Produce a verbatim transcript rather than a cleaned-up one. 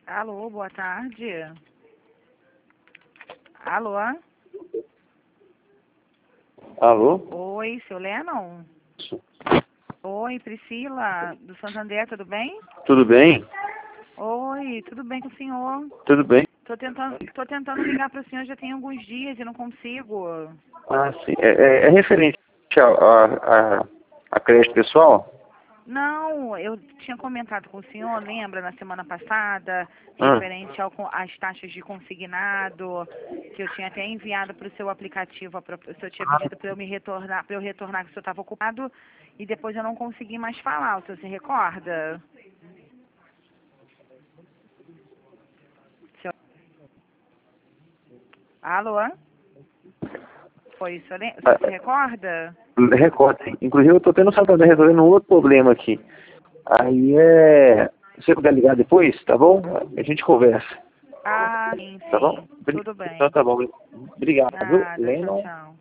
Alô, boa tarde. Alô? Alô? Oi, seu Lennon? Oi, Priscila, do Santander, tudo bem? Tudo bem? Oi, tudo bem com o senhor? Tudo bem? Tô tentando, tô tentando ligar para o senhor já tem alguns dias e não consigo. Ah, sim. É, é, é referente a, a, a crédito pessoal? Não, eu tinha comentado com o senhor, lembra, na semana passada, Ah, referente ao, co- às taxas de consignado, que eu tinha até enviado para o seu aplicativo, a pro- o senhor tinha pedido para eu me retornar, para eu retornar que o senhor estava ocupado, e depois eu não consegui mais falar, o senhor se recorda? Senhor... Alô? Foi, o senhor, lem- o senhor se recorda? recorte. Inclusive eu estou tendo o Santander resolvendo um outro problema aqui. Aí é... Se você puder ligar depois, tá bom? A gente conversa. Ah, sim, Tá bom? sim, Bri- tudo Então bem. tá bom. Obrigado. Nada, tchau, Lennon. tchau.